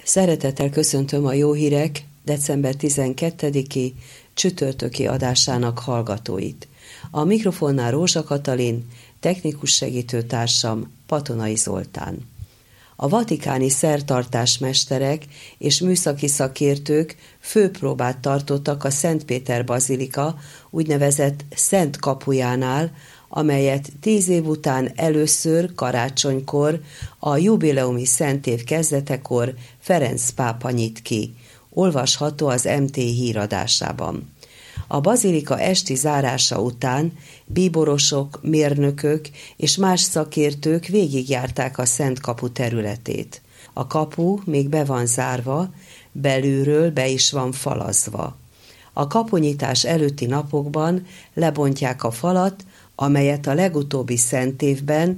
Szeretettel köszöntöm a Jó Hírek december 12-i csütörtöki adásának hallgatóit. A mikrofonnál Rózsa Katalin, technikus segítőtársam Patonai Zoltán. A vatikáni szertartásmesterek és műszaki szakértők főpróbát tartottak a Szent Péter bazilika úgynevezett Szent kapujánál, amelyet 10 év után először karácsonykor, a jubileumi szentév kezdetekor Ferenc pápa nyit ki. Olvasható az MT híradásában. A bazilika esti zárása után bíborosok, mérnökök és más szakértők végigjárták a Szent Kapu területét. A kapu még be van zárva, belülről be is van falazva. A kapunyitás előtti napokban lebontják a falat, amelyet a legutóbbi szentévben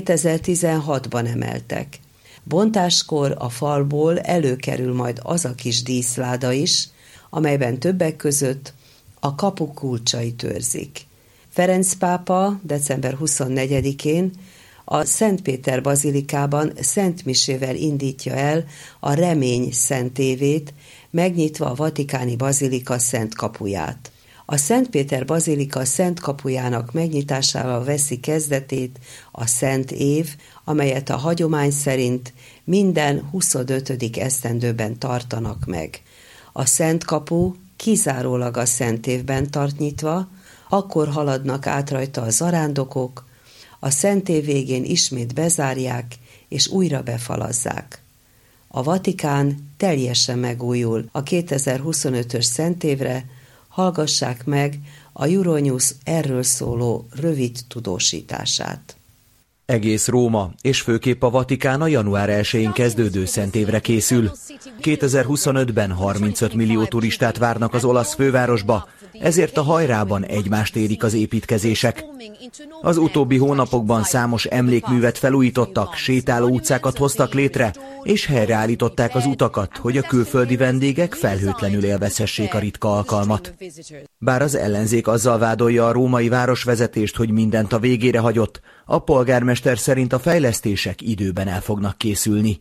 2016-ban emeltek. Bontáskor a falból előkerül majd az a kis díszláda is, amelyben többek között a kapu kulcsait őrzik. Ferenc pápa december 24-én a Szent Péter bazilikában szentmisével indítja el a Remény szentévét, megnyitva a vatikáni bazilika szent kapuját. A Szent Péter bazilika szent kapujának megnyitásával veszi kezdetét a Szent Év, amelyet a hagyomány szerint minden 25. esztendőben tartanak meg. A Szent Kapu kizárólag a Szent Évben tart nyitva, akkor haladnak át rajta a zarándokok, a Szent Év végén ismét bezárják és újra befalazzák. A Vatikán teljesen megújul a 2025-ös Szent Évre. Hallgassák meg a Euronews erről szóló rövid tudósítását. Egész Róma, és főképp a Vatikán a január 1-én kezdődő szentévre készül. 2025-ben 35 millió turistát várnak az olasz fővárosba, ezért a hajrában egymást érik az építkezések. Az utóbbi hónapokban számos emlékművet felújítottak, sétáló utcákat hoztak létre, és helyreállították az utakat, hogy a külföldi vendégek felhőtlenül élvezhessék a ritka alkalmat. Bár az ellenzék azzal vádolja a római városvezetést, hogy mindent a végére hagyott, a polgármester szerint a fejlesztések időben el fognak készülni.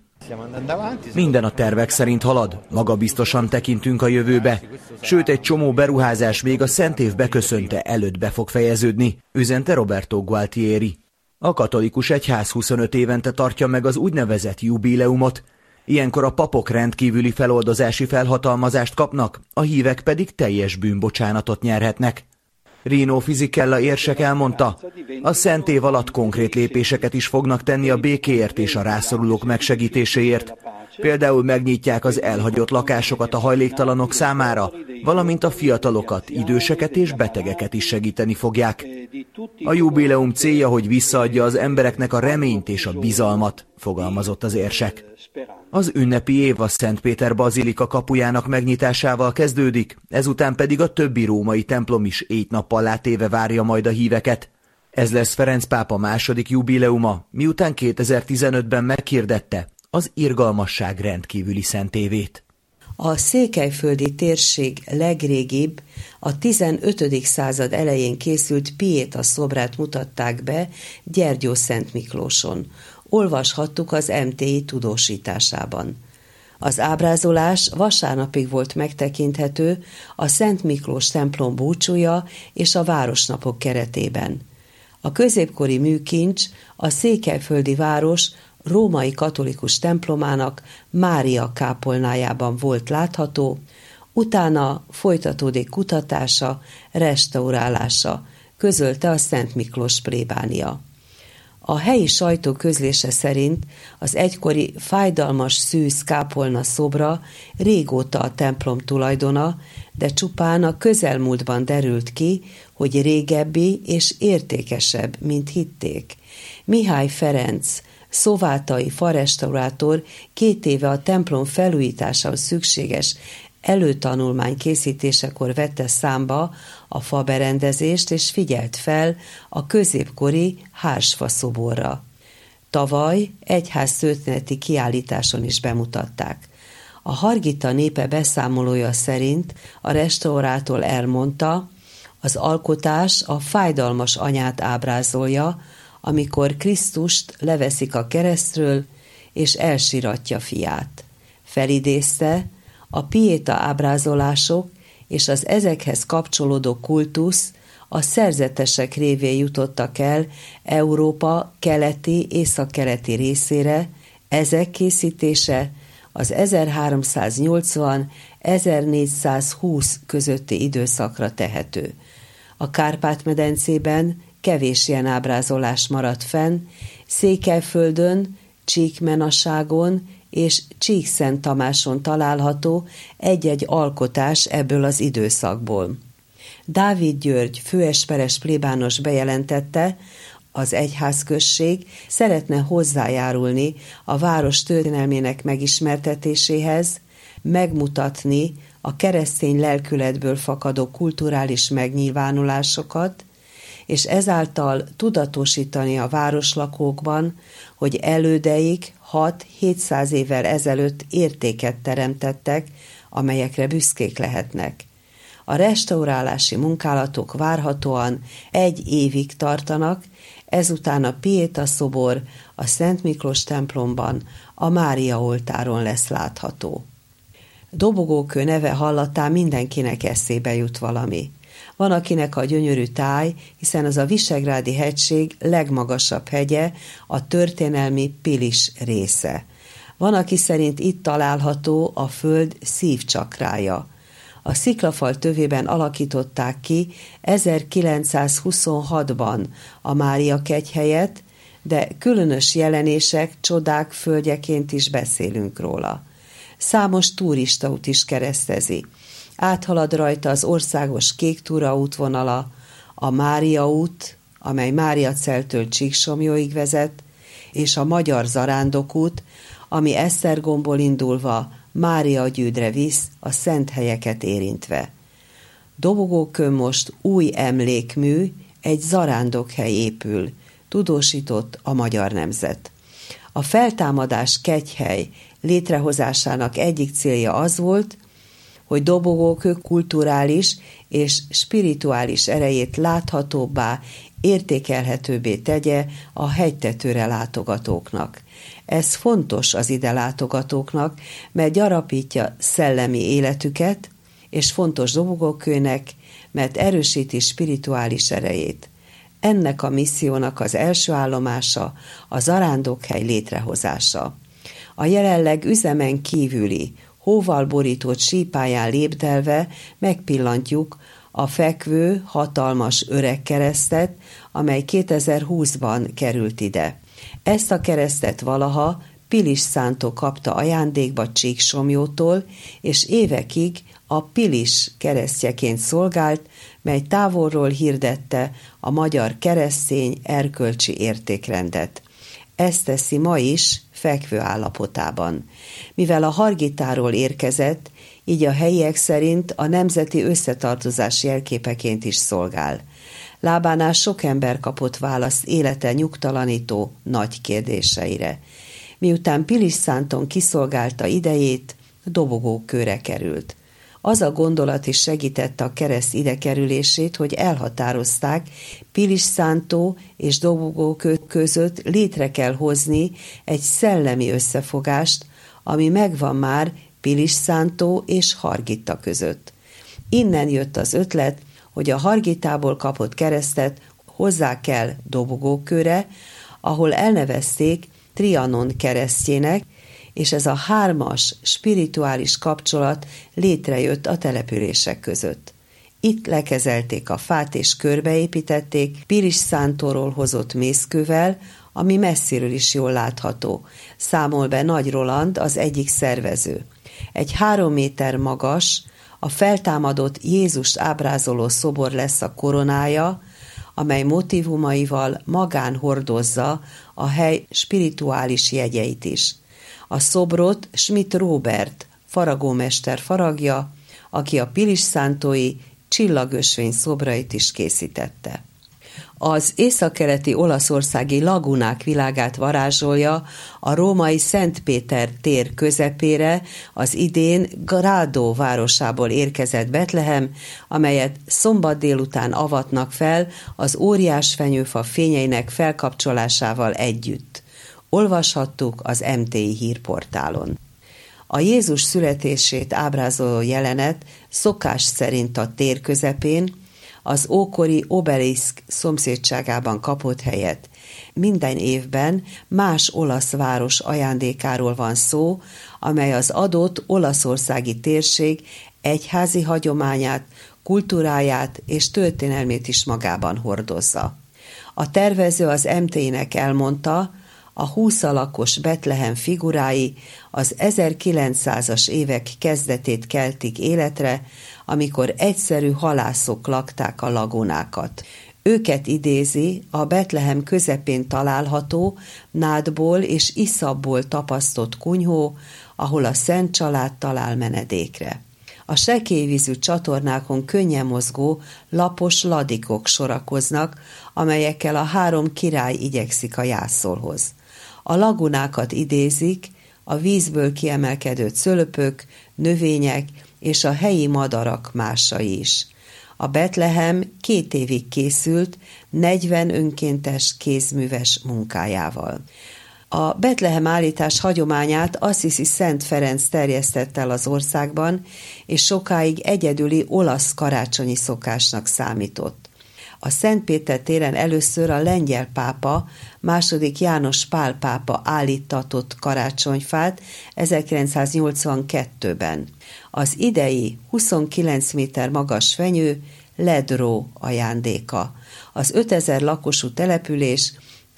Minden a tervek szerint halad, magabiztosan tekintünk a jövőbe, sőt egy csomó beruházás még a Szent Év beköszönte előtt be fog fejeződni, üzente Roberto Gualtieri. A katolikus egyház 25 évente tartja meg az úgynevezett jubileumot, ilyenkor a papok rendkívüli feloldozási felhatalmazást kapnak, a hívek pedig teljes bűnbocsánatot nyerhetnek. Rino Fisichella érsek elmondta, a Szent Év alatt konkrét lépéseket is fognak tenni a békéért és a rászorulók megsegítéséért. Például megnyitják az elhagyott lakásokat a hajléktalanok számára, valamint a fiatalokat, időseket és betegeket is segíteni fogják. A jubileum célja, hogy visszaadja az embereknek a reményt és a bizalmat, fogalmazott az érsek. Az ünnepi év a Szent Péter bazilika kapujának megnyitásával kezdődik, ezután pedig a többi római templom is 7 nappal átéve várja majd a híveket. Ez lesz Ferenc pápa második jubileuma, miután 2015-ben meghirdette az irgalmasság rendkívüli szentévét. A székelyföldi térség legrégibb, a 15. század elején készült Pieta szobrát mutatták be Gyergyó Szent Miklóson. Olvashattuk az MTI tudósításában. Az ábrázolás vasárnapig volt megtekinthető a Szent Miklós templom búcsúja és a városnapok keretében. A középkori műkincs a székelyföldi város római katolikus templomának Mária kápolnájában volt látható, utána folytatódik kutatása, restaurálása, közölte a Szent Miklós plébánia. A helyi sajtó közlése szerint az egykori fájdalmas szűz kápolna szobra régóta a templom tulajdona, de csupán a közelmúltban derült ki, hogy régebbi és értékesebb, mint hitték. Mihály Ferenc, szovátai farestaurátor 2 éve a templom felújításához szükséges előtanulmány készítésekor vette számba a faberendezést és figyelt fel a középkori hársfa szoborra. Tavaly egyháztörténeti kiállításon is bemutatták. A Hargita népe beszámolója szerint a restaurátor elmondta, az alkotás a fájdalmas anyát ábrázolja, amikor Krisztust leveszik a keresztről és elsiratja fiát. Felidézte, a piéta ábrázolások és az ezekhez kapcsolódó kultusz a szerzetesek révén jutottak el Európa keleti, északkeleti részére, ezek készítése az 1380-1420 közötti időszakra tehető. A Kárpát-medencében kevés ilyen ábrázolás maradt fenn, Székelyföldön, Csíkmenaságon és Csíkszent Tamáson található egy-egy alkotás ebből az időszakból. Dávid György főesperes plébános bejelentette, az egyházközség szeretne hozzájárulni a város történelmének megismertetéséhez, megmutatni a keresztény lelkületből fakadó kulturális megnyilvánulásokat, és ezáltal tudatosítani a városlakókban, hogy elődeik 6-700 évvel ezelőtt értéket teremtettek, amelyekre büszkék lehetnek. A restaurálási munkálatok várhatóan 1 évig tartanak, ezután a Piéta szobor a Szent Miklós templomban, a Mária oltáron lesz látható. Dobogókő neve hallatán mindenkinek eszébe jut valami. Van, akinek a gyönyörű táj, hiszen az a Visegrádi hegység legmagasabb hegye, a történelmi Pilis része. Van, aki szerint itt található a föld szívcsakrája. A sziklafal tövében alakították ki 1926-ban a Mária kegyhelyet, de különös jelenések, csodák földjeként is beszélünk róla. Számos turistaút is keresztezi. Áthalad rajta az országos Kék Túra útvonala, a Mária út, amely Máriaceltől Csíksomlyóig vezet, és a Magyar Zarándokút, ami Esztergomból indulva Mária-Gyűdre visz, a szent helyeket érintve. Dobogókön most új emlékmű, egy zarándokhely épül, tudósított a magyar nemzet. A feltámadás kegyhely létrehozásának egyik célja az volt, hogy Dobogókő kulturális és spirituális erejét láthatóbbá, értékelhetőbbé tegye a hegytetőre látogatóknak. Ez fontos az ide látogatóknak, mert gyarapítja szellemi életüket, és fontos Dobogókőnek, mert erősíti spirituális erejét. Ennek a missziónak az első állomása a zarándokhely létrehozása. A jelenleg üzemen kívüli, hóval borított sípályán lépdelve megpillantjuk a fekvő, hatalmas öreg keresztet, amely 2020-ban került ide. Ezt a keresztet valaha Pilis szántó kapta ajándékba Csíksomlyótól, és évekig a Pilis keresztjeként szolgált, mely távolról hirdette a magyar keresztény erkölcsi értékrendet. Ezt teszi ma is fekvő állapotában. Mivel a Hargitáról érkezett, így a helyiek szerint a nemzeti összetartozás jelképeként is szolgál. Lábánál sok ember kapott választ élete nyugtalanító nagy kérdéseire. Miután Pilis szánton kiszolgálta idejét, Dobogókőre került. Az a gondolat is segítette a kereszt idekerülését, hogy elhatározták, Pilis szántó és Dobogókő között létre kell hozni egy szellemi összefogást, ami megvan már Pilis szántó és Hargita között. Innen jött az ötlet, hogy a Hargitából kapott keresztet hozzá kell Dobogókőre, ahol elnevezték Trianon keresztjének, és ez a 3-as spirituális kapcsolat létrejött a települések között. Itt lekezelték a fát és körbeépítették Pilis szántóról hozott mészkővel, ami messziről is jól látható. Számol be Nagy Roland, az egyik szervező. Egy 3 méter magas, a feltámadott Jézust ábrázoló szobor lesz a koronája, amely motívumaival magán hordozza a hely spirituális jegyeit is. A szobrot Schmidt Róbert, faragómester faragja, aki a Pilis szántói csillagösvény szobrait is készítette. Az északkeleti olaszországi lagunák világát varázsolja a római Szent Péter tér közepére az idén Grado városából érkezett Betlehem, amelyet szombat délután avatnak fel az óriás fenyőfa fényeinek felkapcsolásával együtt. Olvashattuk az MTI hírportálon. A Jézus születését ábrázoló jelenet szokás szerint a tér közepén, az ókori obeliszk szomszédságában kapott helyet. Minden évben más olasz város ajándékáról van szó, amely az adott olaszországi térség egyházi hagyományát, kultúráját és történelmét is magában hordozza. A tervező az MT-nek elmondta, a 20 alakos Betlehem figurái az 1900-as évek kezdetét keltik életre, amikor egyszerű halászok lakták a lagunákat. Őket idézi a Betlehem közepén található, nádból és iszapból tapasztott kunyhó, ahol a Szent Család talál menedékre. A sekélyvízű csatornákon könnyen mozgó, lapos ladikok sorakoznak, amelyekkel a 3 király igyekszik a jászolhoz. A lagunákat idézik a vízből kiemelkedő cölöpök, növények és a helyi madarak másai is. A Betlehem 2 évig készült 40 önkéntes kézműves munkájával. A Betlehem állítás hagyományát Assisi Szent Ferenc terjesztett el az országban, és sokáig egyedüli olasz karácsonyi szokásnak számított. A Szent Péter téren először a lengyel pápa, II. János Pál pápa állíttatott karácsonyfát 1982-ben. Az idei 29 méter magas fenyő Ledró ajándéka. Az 5000 lakosú település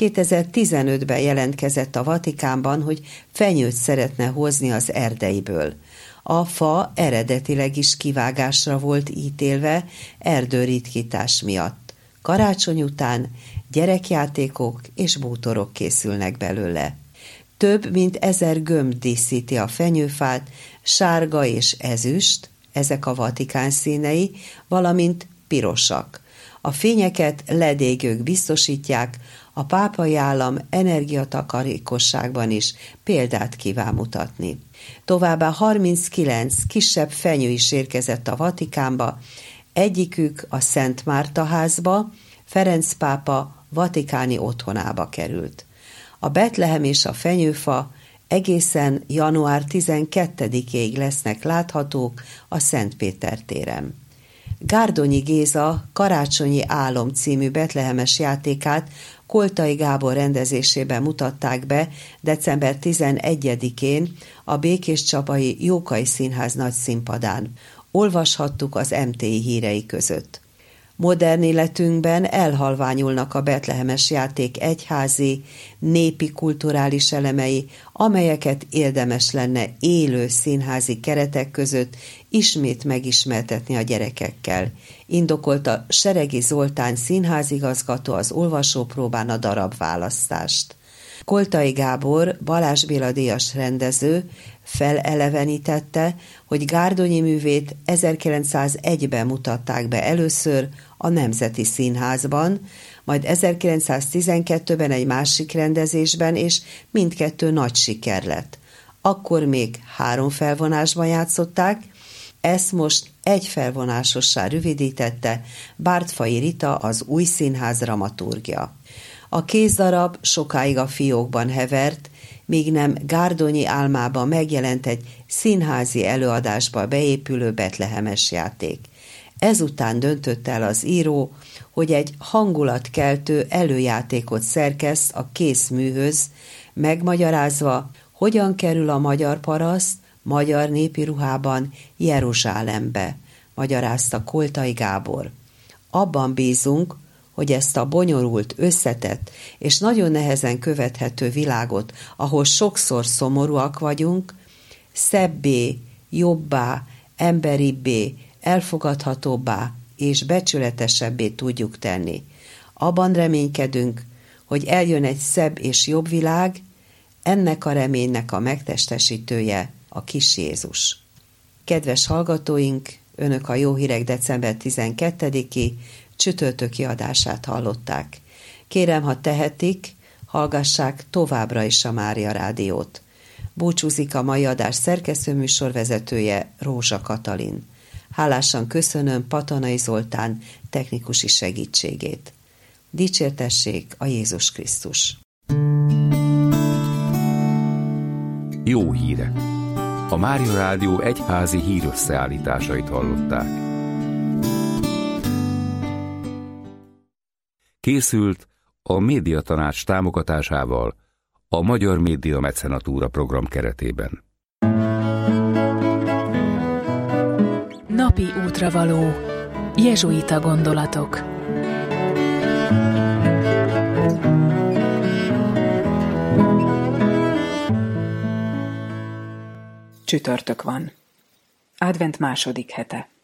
2015-ben jelentkezett a Vatikánban, hogy fenyőt szeretne hozni az erdeiből. A fa eredetileg is kivágásra volt ítélve erdőritkítás miatt. Karácsony után gyerekjátékok és bútorok készülnek belőle. Több mint 1000 gömb díszíti a fenyőfát, sárga és ezüst, ezek a Vatikán színei, valamint pirosak. A fényeket ledégők biztosítják, a pápai állam energiatakarékosságban is példát kíván mutatni. Továbbá 39 kisebb fenyő is érkezett a Vatikánba, egyikük a Szent Márta házba, Ferenc pápa vatikáni otthonába került. A Betlehem és a fenyőfa egészen január 12-ig lesznek láthatók a Szent Péter téren. Gárdonyi Géza Karácsonyi Álom című betlehemes játékát Koltai Gábor rendezésében mutatták be december 11-én a Békéscsabai Jókai Színház nagyszínpadán. Olvashattuk az MTI hírei között. Modern életünkben elhalványulnak a betlehemes játék egyházi, népi kulturális elemei, amelyeket érdemes lenne élő színházi keretek között ismét megismertetni a gyerekekkel. Indokolta Seregi Zoltán színházigazgató az olvasópróbán a darabválasztást. Koltai Gábor, Balázs Béla díjas rendező felelevenítette, hogy Gárdonyi művét 1901-ben mutatták be először a Nemzeti Színházban, majd 1912-ben egy másik rendezésben, és mindkettő nagy siker lett. Akkor még 3 felvonásban játszották, ezt most 1 felvonásossá rövidítette Bártfai Rita, az Új Színház dramaturgja. A kézdarab sokáig a fiókban hevert, míg nem Gárdonyi álmában megjelent egy színházi előadásba beépülő betlehemes játék. Ezután döntött el az író, hogy egy hangulatkeltő előjátékot szerkeszt a készműhöz, megmagyarázva, hogyan kerül a magyar paraszt magyar népi ruhában Jeruzsálembe, magyarázta Koltai Gábor. Abban bízunk, hogy ezt a bonyolult, összetett és nagyon nehezen követhető világot, ahol sokszor szomorúak vagyunk, szebbé, jobbá, emberibbé, elfogadhatóbbá és becsületesebbé tudjuk tenni. Abban reménykedünk, hogy eljön egy szebb és jobb világ, ennek a reménynek a megtestesítője a kis Jézus. Kedves hallgatóink, Önök a Jó Hírek december 12-i csütörtöki adását hallották. Kérem, ha tehetik, hallgassák továbbra is a Mária Rádiót. Búcsúzik a mai adás szerkesztőműsorvezetője, Rózsa Katalin. Hálásan köszönöm Patanai Zoltán technikusi segítségét. Dicsértessék a Jézus Krisztus! Jó hírek! A Mária Rádió egyházi hírösszeállításait hallották. Készült a Médiatanács támogatásával a Magyar Média Mecenatúra program keretében. Napi útravaló. Jezsuita gondolatok. Csütörtök van. Advent második hete.